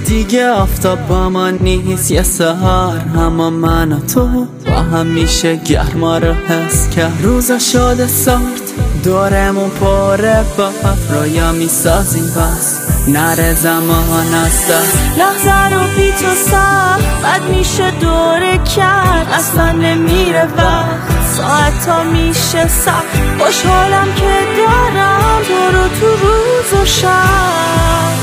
دیگه آفتاب با ما نیست، یه سهر اما من و تو با هم میشه گرما رو حس کرد. روزا شده سرد دورمون پره با رویا میسازیم بس نره زمان از دست. لحظه رو بی تو سخت بد میشه دوره کرد، اصلا نمیره وقت ساعتا میشه سخت. خوشحالم که دارم تو رو تو روز و شب.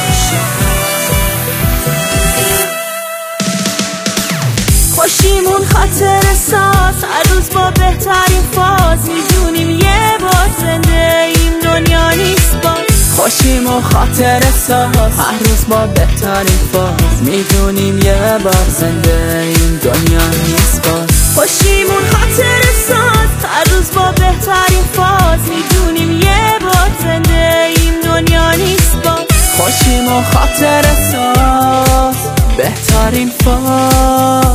خوشیمون خاطر ساز هر روز با بهترین فاز، میدونیم یه بار زنده این دنیا نیست باز. خوشیمون خاطر ساز هر روز با بهترین فاز، میدونیم یه بار زنده این دنیا نیست باز. خوشیمون خاطر ساز هر روز با بهترین فاز، میدونیم یه بار زنده این دنیا نیست باز. خوشیمون خاطر ساز بهترین فاز.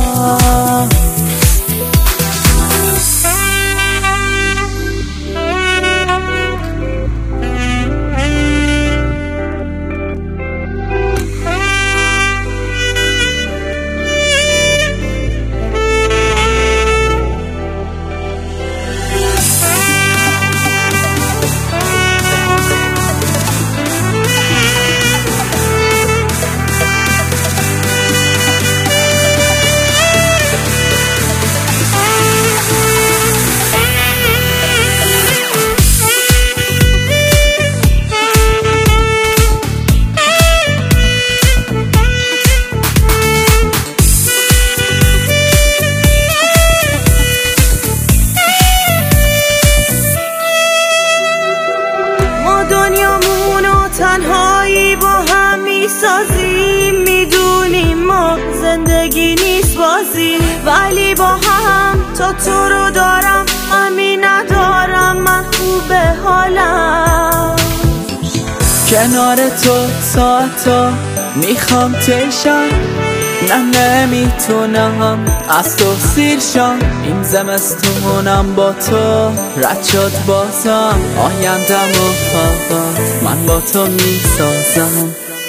دنیامونو تنهایی با هم میسازیم، میدونیم ما زندگی نیست بازی، ولی با هم تا تو رو دارم همین ندارم من خوبه حالم. کنار تو ساعتا میخوام تیشم، نه نمیتونم از تو سیر شم. این زمستونم با تو رد شد بازم، آیندم و فقط من با تو میسازم.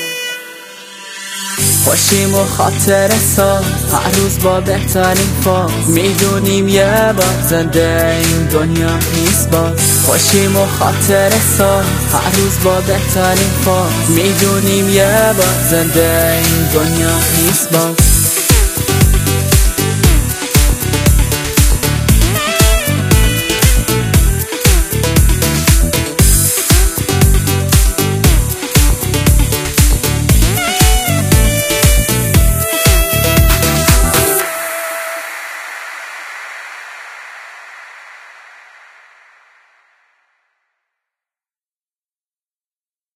خوشیم و خاطر ساز هر روز با بهترین فاز، میدونیم یه بار زنده این دنیا نیست باز. خوشیم و خاطر ساز هر روز با بهترین فاز، میدونیم یه بار زنده این دنیا نیست باز.